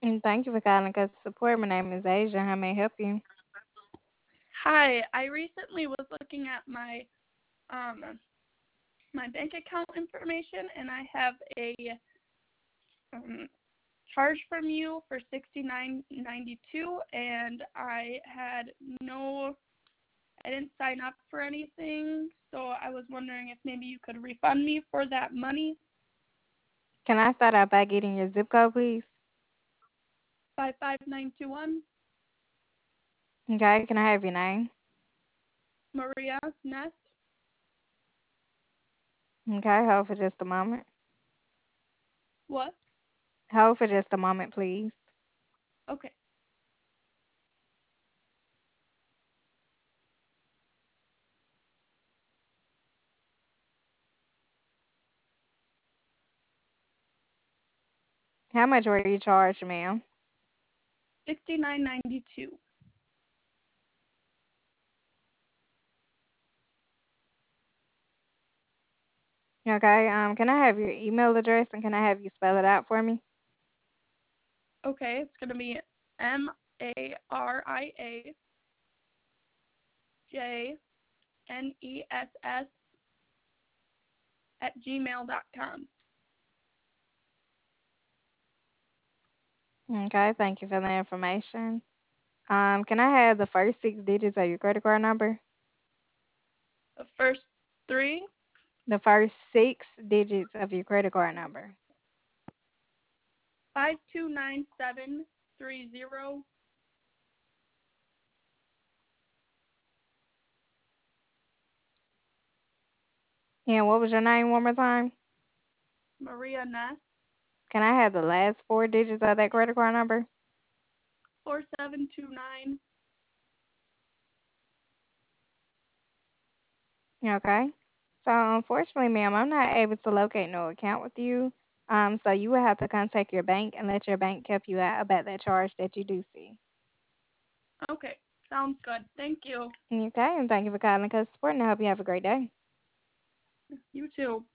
And thank you for calling Customer Support. My name is Asia. How may I help you? Hi, I recently was looking at um my bank account information, and I have a um, charge from you for $69.92, and no, I didn't sign up for anything, so I was wondering if maybe you could refund me for that money. Can I start out by getting your zip code, please? 55921. Okay, can I have your name? Maria Ness. Okay, hold for just a moment. What? Hold for just a moment, please. Okay. How much were you charged, ma'am? 69.92. Okay, can I have your email address and can I have you spell it out for me? Okay, it's gonna be MARIAJNESS at gmail.com. Okay, thank you for the information. Can I have the first six digits of your credit card number? The first three, The first six digits of your credit card number. 529730. And what was your name one more time? Maria Ness. Can I have the last four digits of that credit card number? 4729. Okay. So unfortunately, ma'am, I'm not able to locate no account with you. So you will have to contact your bank and let your bank help you out about that charge that you do see. Okay, sounds good. Thank you. Okay, and thank you for calling Customer Support, and I hope you have a great day. You too.